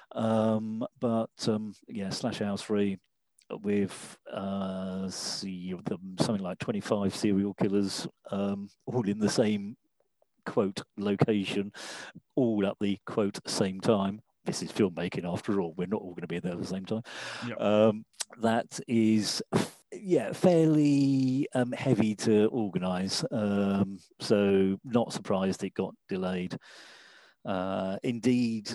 Um, but um, yeah, Slasher House three with uh, see, something like twenty-five serial killers, um, all in the same quote location, all at the quote same time. This is filmmaking after all. We're not all going to be there at the same time. Yep. Um, that is, yeah, fairly um, heavy to organise. Um, so not surprised it got delayed. Uh, indeed,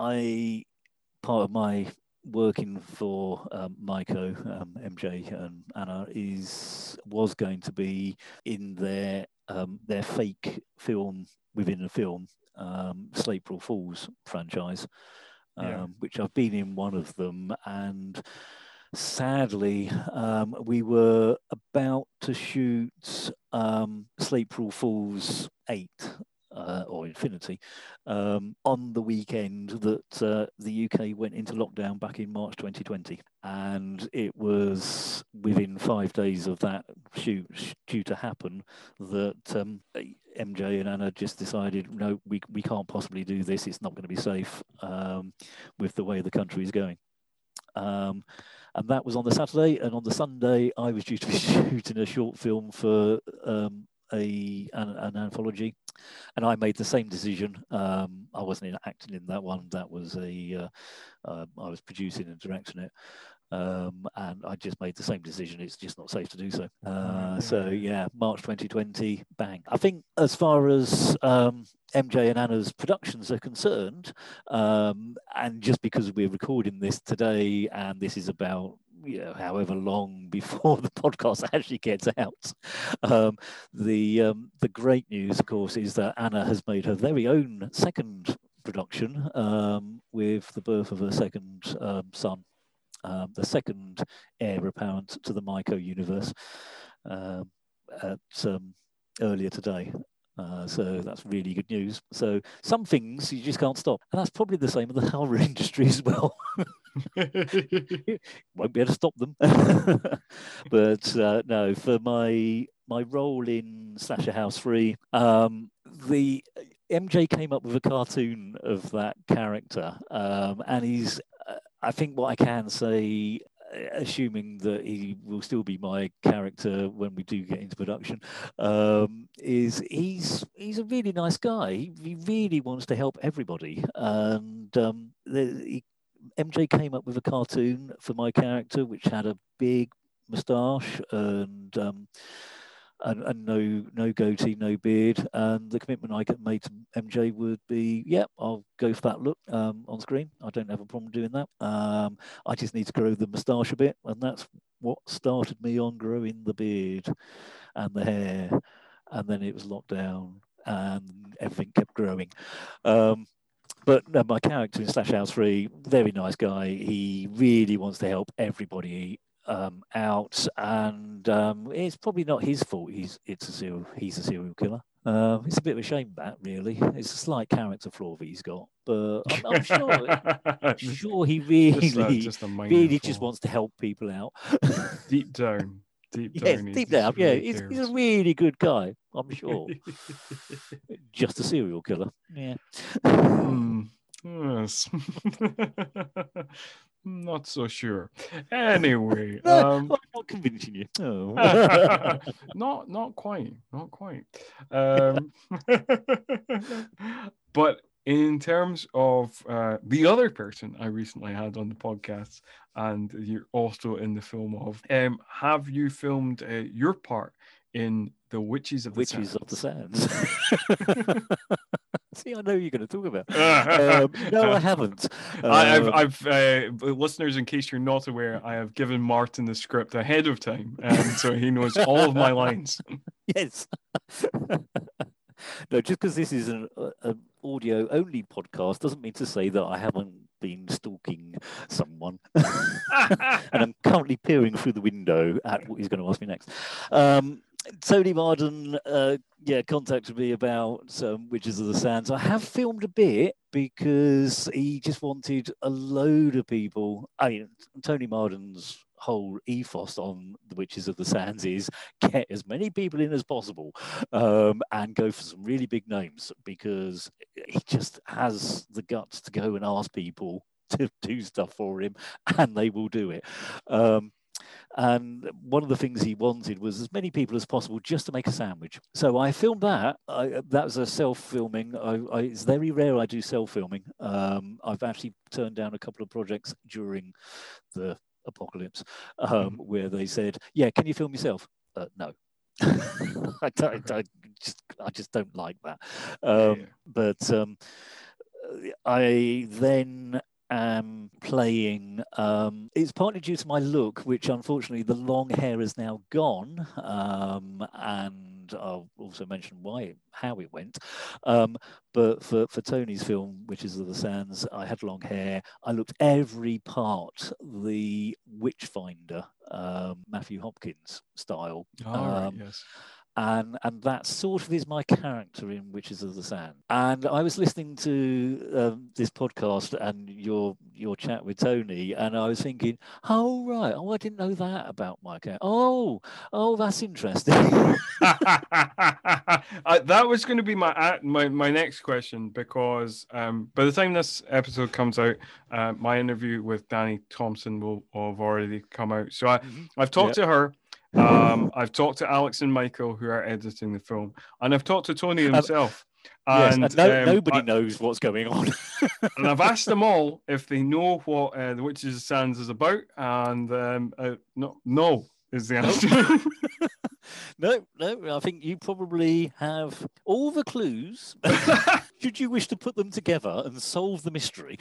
I part of my working for um, Maiko, um, M J, and Anna is was going to be in their um, their fake film within a film, um, April Fools franchise, um, Yeah. which I've been in one of them, and sadly, um, we were about to shoot um, April Fools eight. Uh, or Infinity, um, on the weekend that uh, the U K went into lockdown back in March twenty twenty. And it was within five days of that shoot due to happen that um, M J and Anna just decided, no, we, we can't possibly do this. It's not going to be safe um, with the way the country is going. Um, and that was on the Saturday. And on the Sunday, I was due to be shooting a short film for um, a an, an anthology. And I made the same decision. Um, I wasn't in, acting in that one. That was a, uh, uh, I was producing and directing it. Um, and I just made the same decision. It's just not safe to do so. Uh, so yeah, March twenty twenty, bang. I think as far as um, M J and Anna's productions are concerned, um, and just because we're recording this today, and this is about, you know, however long before the podcast actually gets out. Um, the um, the great news, of course, is that Anna has made her very own second production um, with the birth of her second um, son, um, the second heir apparent to the Maiko universe, um, at, um, earlier today. Uh, so that's really good news. So some things you just can't stop, and that's probably the same in the horror industry as well. Won't be able to stop them. But uh, no, for my my role in Slasher House three, um, the M J came up with a cartoon of that character, um, and he's. Uh, I think what I can say assuming that he will still be my character when we do get into production, um, is he's he's a really nice guy. He, he really wants to help everybody, and um, the, he, M J came up with a cartoon for my character, which had a big moustache and. Um, And, and no no goatee, no beard. And the commitment I made to M J would be, yeah, I'll go for that look um, on screen. I don't have a problem doing that. Um, I just need to grow the moustache a bit, and that's what started me on growing the beard and the hair. And then it was locked down, and everything kept growing. Um, But no, my character in Slash House three, very nice guy. He really wants to help everybody um, out, and um, it's probably not his fault. He's it's a serial he's a serial killer. Um, it's a bit of a shame that really. It's a slight character flaw that he's got, but I'm, I'm sure I'm sure he really just, uh, just a minor really flaw. just wants to help people out. Deep down, deep Yes, down, he deep just down. Yeah, really he's, he's a cares. really good guy. I'm sure. Just a serial killer. Yeah. Hmm. Yes. Not so sure. Anyway, No, um, I'm not convincing you. Oh. not not quite, not quite. Um, but in terms of uh, the other person I recently had on the podcast, and you're also in the film of, um, have you filmed uh, your part in The Witches of the Witches Sands? of the Sands. See, I know you're going to talk about. Um, no, I haven't. I, I've, Um, I've uh, listeners, in case you're not aware, I have given Martin the script ahead of time, and so he knows all of my lines. Yes. No, just because this is an, an audio-only podcast doesn't mean to say that I haven't been stalking someone. And I'm currently peering through the window at what he's going to ask me next. Um, Tony Marden, uh, yeah, contacted me about um, Witches of the Sands. I have filmed a bit because he just wanted a load of people. I mean, Tony Marden's whole ethos on the Witches of the Sands is get as many people in as possible um, and go for some really big names, because he just has the guts to go and ask people to do stuff for him, and they will do it. Um, and one of the things he wanted was as many people as possible just to make a sandwich. So I filmed that. I, that was a self-filming. I, I, it's very rare I do self-filming. Um, I've actually turned down a couple of projects during the apocalypse um, where they said, yeah, can you film yourself? Uh, no. I, don't, I, just, I just don't like that. Um, Yeah. But um, I then am playing, um, it's partly due to my look, which unfortunately the long hair is now gone, um, and I'll also mention why, how it went. Um, but for, for Tony's film, Witches of the Sands, I had long hair. I looked every part the Witchfinder, um, Matthew Hopkins style. All right, Um, yes. And and that sort of is my character in Witches of the Sand. And I was listening to um, this podcast and your your chat with Tony, and I was thinking, oh right, oh I didn't know that about my character. Oh, oh that's interesting. uh, that was going to be my uh, my my next question, because um, by the time this episode comes out, uh, my interview with Danny Thompson will, will have already come out. So I Mhm. I've talked Yep. to her. Um, I've talked to Alex and Michael, who are editing the film, and I've talked to Tony himself. Yes, and and no, um, nobody I- knows what's going on. and I've asked them all if they know what uh, the Witches of Sands is about, and um, uh, no, no is the answer. No, no, I think you probably have all the clues. Should you wish to put them together and solve the mystery?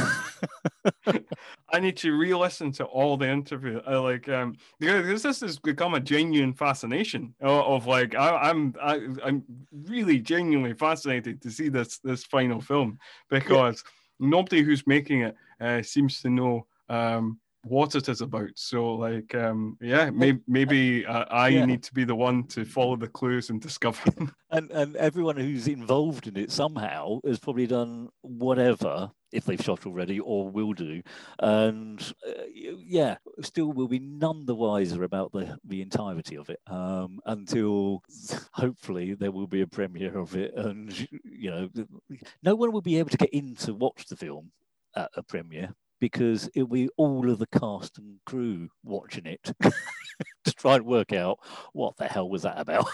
I need to re-listen to all the interview. I like um because this has become a genuine fascination of, of like I, I'm I, I'm really genuinely fascinated to see this this final film, because nobody who's making it uh, seems to know um what it is about. So like um yeah, maybe maybe uh, I Yeah. need to be the one to follow the clues and discover them. And and everyone who's involved in it somehow has probably done whatever, if they've shot already or will do, and uh, yeah, still will be none the wiser about the the entirety of it um, until hopefully there will be a premiere of it, and you know, no one will be able to get in to watch the film at a premiere, because it'll be all of the cast and crew watching it to try and work out what the hell was that about.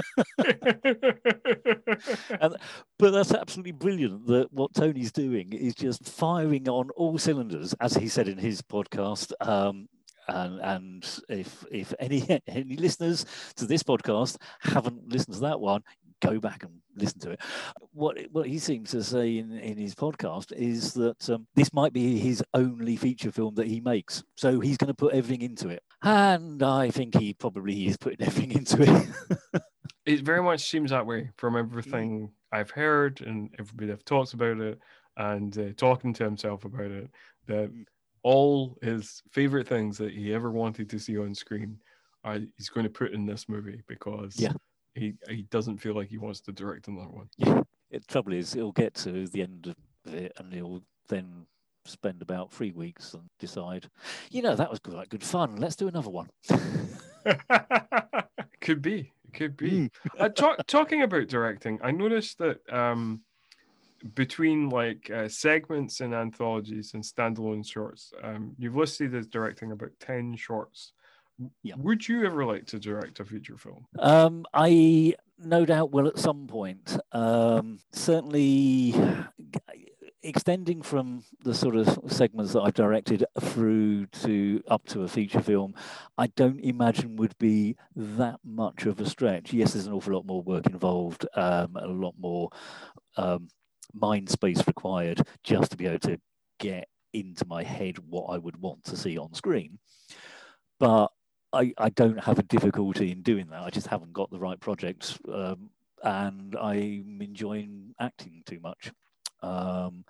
and, but that's absolutely brilliant that what Tony's doing is just firing on all cylinders, as he said in his podcast. Um, And, and if if any any listeners to this podcast haven't listened to that one, go back and listen to it. What what he seems to say in, in his podcast is that um, this might be his only feature film that he makes. So he's going to put everything into it. And I think he probably is putting everything into it. It very much seems that way from everything I've heard and everybody I've talked about it and uh, talking to himself about it, that all his favorite things that he ever wanted to see on screen are he's going to put in this movie because yeah. he he doesn't feel like he wants to direct another one. Yeah. The trouble is, he'll get to the end of it and he'll then spend about three weeks and decide, you know, that was good, like good fun. Let's do another one. Could be, could be. uh, talk, talking about directing, I noticed that um, between like uh, segments and anthologies and standalone shorts, um, you've listed as directing about ten shorts. Yeah. Would you ever like to direct a feature film? Um, I no doubt will at some point. Um, certainly extending from the sort of segments that I've directed through to up to a feature film, I don't imagine would be that much of a stretch. Yes, there's an awful lot more work involved, um, a lot more um, mind space required just to be able to get into my head what I would want to see on screen. But I, I don't have a difficulty in doing that. I just haven't got the right projects, um, and I'm enjoying acting too much. Um,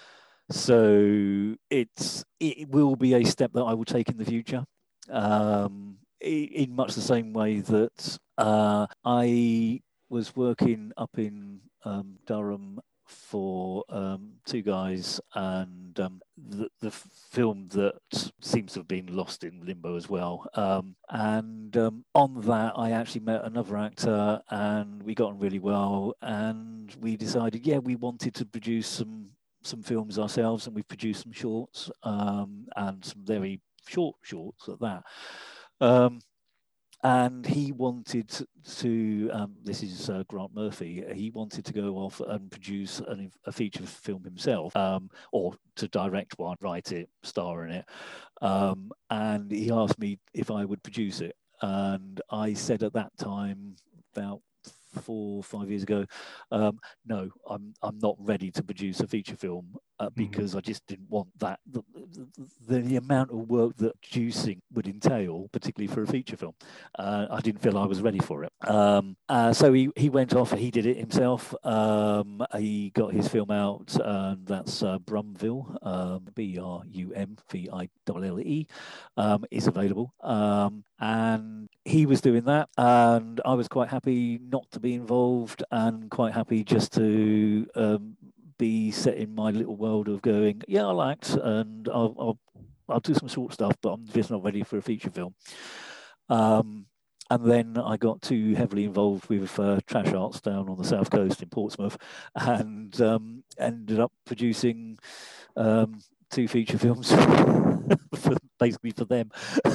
so it's it will be a step that I will take in the future, um, in much the same way that uh, I was working up in um, Durham for um, two guys, and um, the, the film that seems to have been lost in limbo as well. Um, and um, on that, I actually met another actor, and we got on really well. And we decided, yeah, we wanted to produce some some films ourselves, and we produced some shorts, um, and some very short shorts at that. Um, And he wanted to, um, this is uh, Grant Murphy, he wanted to go off and produce an, a feature film himself, um, or to direct one, write it, star in it. Um, and he asked me if I would produce it. And I said at that time, about four or five years ago, um, no, I'm I'm not ready to produce a feature film uh, because mm-hmm. I just didn't want that. The, the, the amount of work that producing would entail, particularly for a feature film, uh, I didn't feel I was ready for it. Um, uh, so he, he went off, he did it himself. Um, he got his film out, and that's uh, Brumville, um, B R U M V I L L E, um, is available. Um, and he was doing that, and I was quite happy not to be involved, and quite happy just to um, be set in my little world of going, yeah, I'll act, and I'll, I'll I'll do some short stuff, but I'm just not ready for a feature film. Um, and then I got too heavily involved with uh, Trash Arts down on the south coast in Portsmouth, and um, ended up producing um, two feature films, for, basically for them.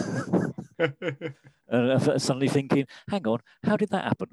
And suddenly thinking, hang on, how did that happen?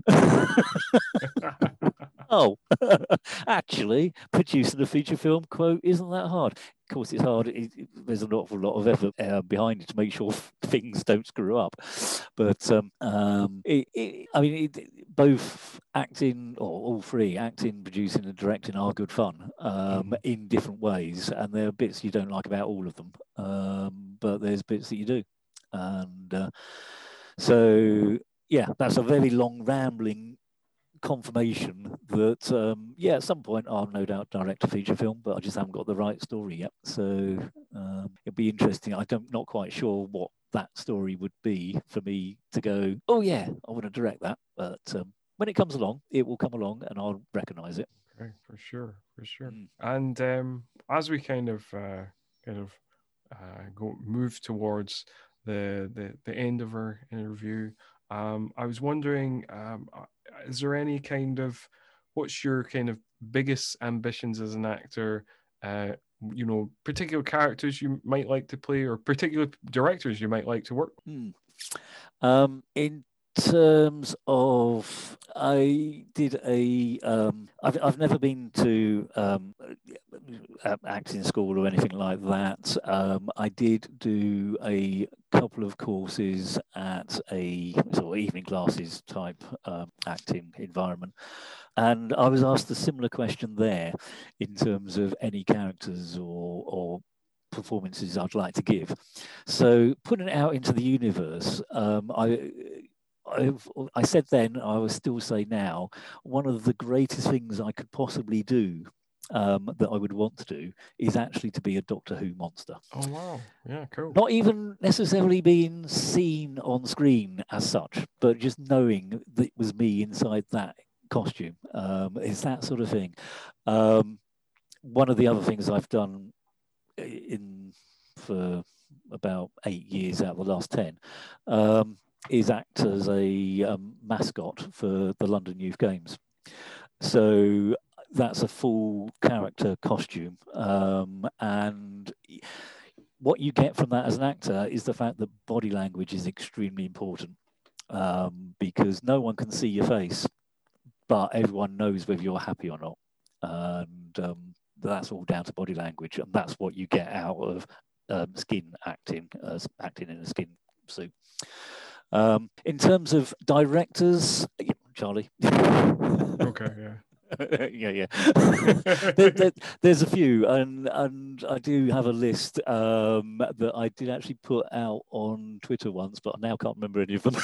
Oh, actually, producing a feature film, quote, isn't that hard? Of course, it's hard. It, it, there's an awful lot of effort uh, behind it to make sure f- things don't screw up. But, um, um, it, it, I mean, it, both acting, or all three, acting, producing and directing are good fun um, mm-hmm. in different ways. And there are bits you don't like about all of them, um, but there's bits that you do. And uh, so, yeah, that's a very long, rambling confirmation that, um, yeah, at some point I'll no doubt direct a feature film, but I just haven't got the right story yet. So um, it'll be interesting. I don't, not quite sure what that story would be for me to go, oh, yeah, I want to direct that. But um, when it comes along, it will come along and I'll recognize it. Okay, for sure, for sure. Mm. And um, as we kind of, uh, kind of uh, go move towards the, the the end of our interview, um, I was wondering, um, is there any kind of, what's your kind of biggest ambitions as an actor? Uh, you know, particular characters you might like to play, or particular directors you might like to work with? Hmm. Um, in terms of, I did a. Um, I've I've never been to um, acting school or anything like that. Um, I did do a couple of courses at a sort of evening classes type um, acting environment, and I was asked a similar question there in terms of any characters or or performances I'd like to give. So putting it out into the universe, um, I. I've, I said then, I will still say now, one of the greatest things I could possibly do, um, that I would want to do, is actually to be a Doctor Who monster. Oh, wow. Yeah, cool. Not even necessarily being seen on screen as such, but just knowing that it was me inside that costume. Um, it's that sort of thing. Um, one of the other things I've done in for about eight years out of the last ten, um, is act as a um, mascot for the London Youth Games. So that's a full character costume. Um, and what you get from that as an actor is the fact that body language is extremely important, um, because no one can see your face, but everyone knows whether you're happy or not. And um, that's all down to body language. And that's what you get out of um, skin acting, uh, acting in a skin suit. Um, in terms of directors, Charlie. Okay, yeah. yeah, yeah. there, there, there's a few, and and I do have a list um, that I did actually put out on Twitter once, but I now can't remember any of them.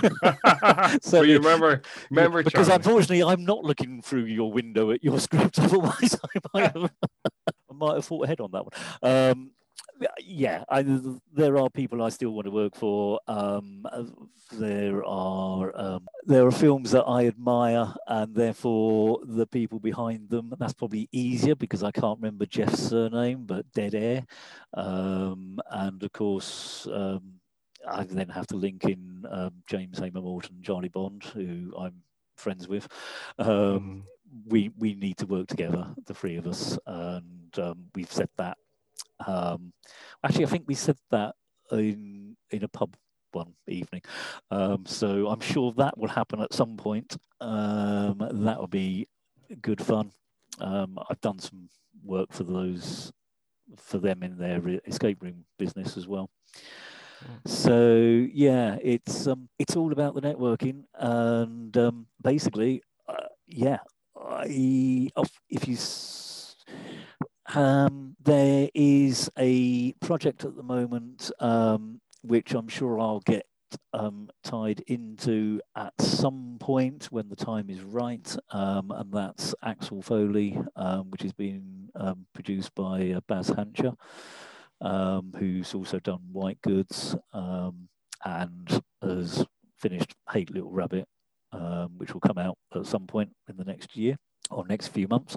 So well, you remember, remember, because Charlie. Unfortunately, I'm not looking through your window at your script. Otherwise, I might have, I might have thought ahead on that one. Um, Yeah, I, there are people I still want to work for. Um, there are um, there are films that I admire, and therefore the people behind them. That's probably easier because I can't remember Jeff's surname, but Dead Air, um, and of course um, I then have to link in um, James Hamer Morton, Charlie Bond, who I'm friends with. Um, mm. We we need to work together, the three of us, and um, we've said that. Um, actually, I think we said that in in a pub one evening, um, so I'm sure that will happen at some point. Um, that will be good fun. Um, I've done some work for those for them in their escape room business as well. So yeah, it's um, it's all about the networking, and um, basically, uh, yeah, I if you. Um, there is a project at the moment, um, which I'm sure I'll get um, tied into at some point when the time is right, um, and that's Axel Foley, um, which is being um, produced by uh, Baz Hancher, um, who's also done White Goods, um, and has finished Hate Little Rabbit, um, which will come out at some point in the next year or next few months.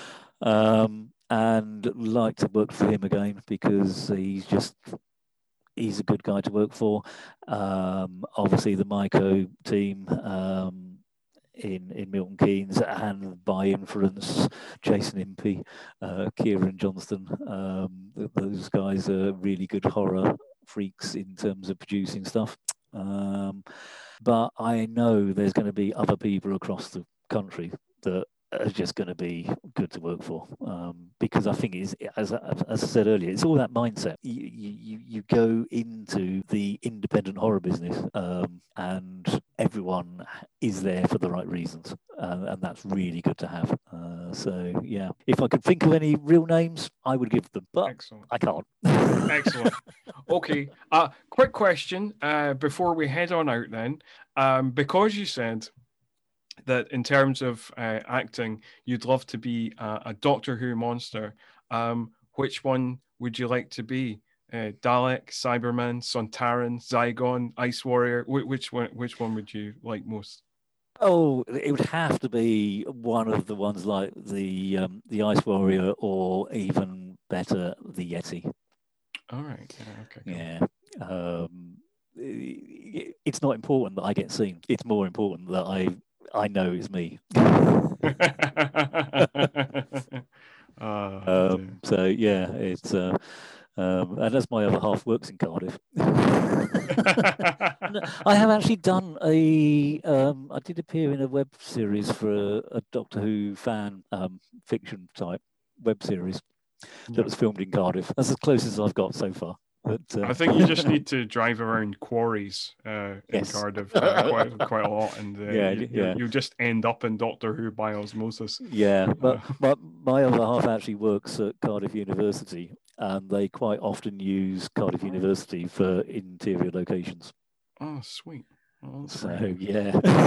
Um, and like to work for him again because he's just he's a good guy to work for. Um, obviously, the Myco team um, in in Milton Keynes, and by inference, Jason Impey, uh, Kieran Johnston. Um, those guys are really good horror freaks in terms of producing stuff. Um, but I know there's going to be other people across the country that are just going to be good to work for, um, because I think it's, as, as I said earlier, it's all that mindset. You, you, you go into the independent horror business, um, and everyone is there for the right reasons, uh, and that's really good to have. Uh, so yeah, if I could think of any real names, I would give them, but Excellent. I can't. Excellent. Okay. Uh, quick question uh, before we head on out then, um, because you said that in terms of uh, acting, you'd love to be uh, a Doctor Who monster. Um, which one would you like to be? Uh, Dalek, Cyberman, Sontaran, Zygon, Ice Warrior? Wh- which one? Which one would you like most? Oh, it would have to be one of the ones like the um, the Ice Warrior, or even better, the Yeti. All right. Yeah. Okay. Cool. Yeah. Um, it's not important that I get seen. It's more important that I. I know it's me. uh, um, so So yeah, it's uh, um, and as my other half works in Cardiff. I have actually done a. Um, I did appear in a web series for a, a Doctor Who fan um, fiction type web series that Yeah. was filmed in Cardiff. That's as close as I've got so far. But, uh, I think you just need to drive around quarries uh, in Yes. Cardiff uh, quite quite a lot, and uh, Yeah, you, yeah. you just end up in Doctor Who by osmosis. Yeah, but, Uh. but my other half actually works at Cardiff University, and they quite often use Cardiff University for interior locations. Oh, sweet. Oh, that's So great. yeah.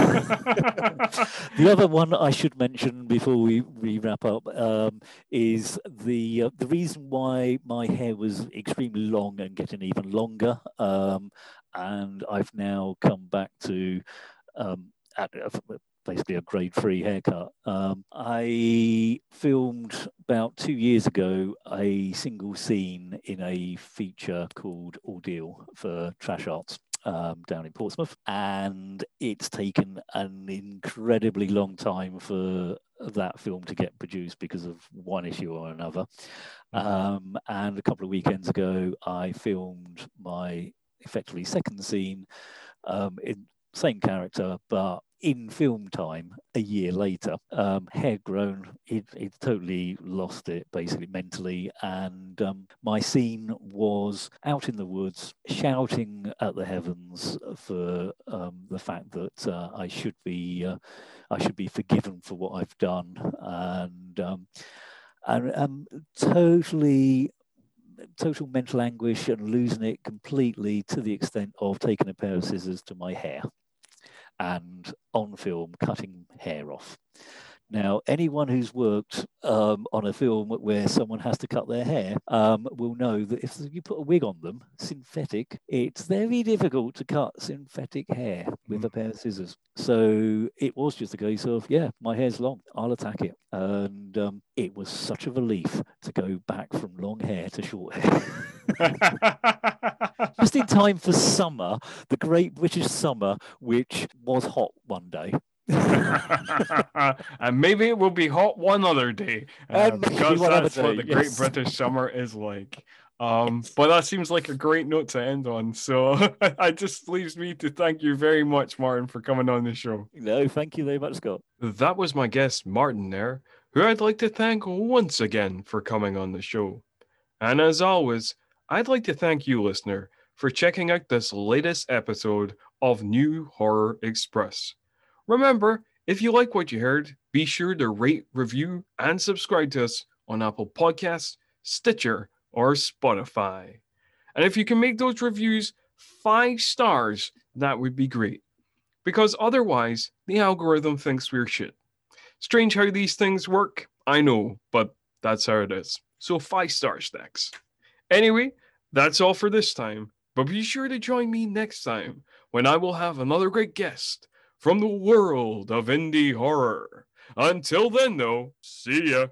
The other one I should mention before we, we wrap up um, is the uh, the reason why my hair was extremely long and getting even longer, um, and I've now come back to um, at a, basically a grade three haircut. Um, I filmed about two years ago a single scene in a feature called Ordeal for Trash Arts. Um, down in Portsmouth, and it's taken an incredibly long time for that film to get produced because of one issue or another. Mm-hmm. Um, and a couple of weekends ago, I filmed my effectively second scene um, in same character, but in film time a year later. Um, hair grown, it, it totally lost it basically mentally, and um, my scene was out in the woods shouting at the heavens for um, the fact that uh, I should be uh, I should be forgiven for what I've done, and um, and um, totally total mental anguish and losing it completely to the extent of taking a pair of scissors to my hair and on film cutting hair off. Now, anyone who's worked um, on a film where someone has to cut their hair um, will know that if you put a wig on them, synthetic, it's very difficult to cut synthetic hair with a pair of scissors. So it was just a case of, yeah, my hair's long, I'll attack it. And um, it was such a relief to go back from long hair to short hair. Just in time for summer, the great British summer, which was hot one day. And maybe it will be hot one other day, uh, because that's what the yes. Great British Summer is like. Um, yes. But that seems like a great note to end on. So it just leaves me to thank you very much, Martin, for coming on the show. No, thank you very much, Scott. That was my guest, Martin, there, who I'd like to thank once again for coming on the show. And as always, I'd like to thank you, listener, for checking out this latest episode of New Horror Express. Remember, if you like what you heard, be sure to rate, review, and subscribe to us on Apple Podcasts, Stitcher, or Spotify. And if you can make those reviews five stars, that would be great. Because otherwise, the algorithm thinks we're shit. Strange how these things work, I know, but that's how it is. So five star stacks. Anyway, that's all for this time. But be sure to join me next time when I will have another great guest from the world of indie horror. Until then, though, see ya.